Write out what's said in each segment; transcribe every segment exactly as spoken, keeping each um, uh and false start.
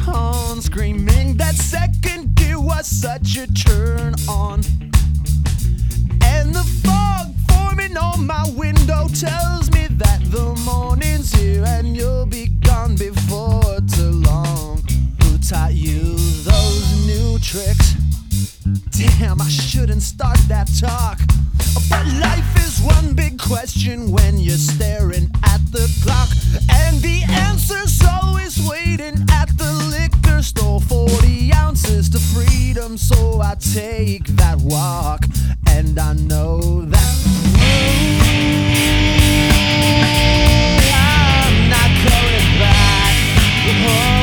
horn, screaming that second gear was such a turn on. And the fog forming on my window tells me that the morning's here and you'll be gone before too long. Who taught you those new tricks? Damn, I shouldn't start that talk. But life is one big question when you're staring at the clock, and the answer's always waiting at the liquor store. Forty ounces to freedom, so I take that walk, and I know that I'm not going back. Oh.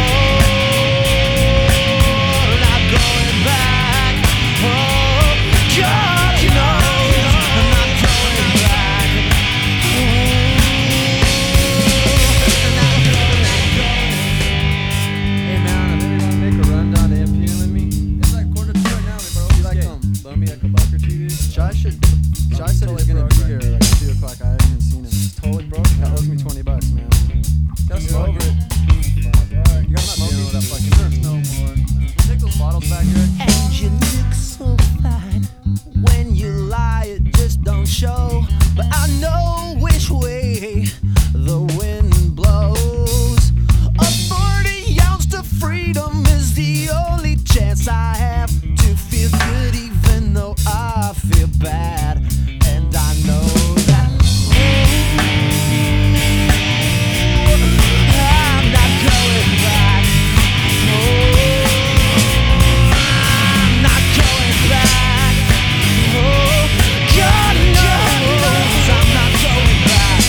Josh should. Josh said he's gonna be here like two o'clock. I haven't even seen him. He's totally broke. That owes me twenty bucks, man. Gotta smoke it. You gotta smoke it. That fucking no more. Take those bottles back here. And you look so fine when you lie. It just don't show. But I know which way the wind blows. A forty ounce to freedom is the only chance I have to feel good, even though I feel bad, and I know that I'm not going back. Oh, I'm not going back. Oh, God knows I'm not going back.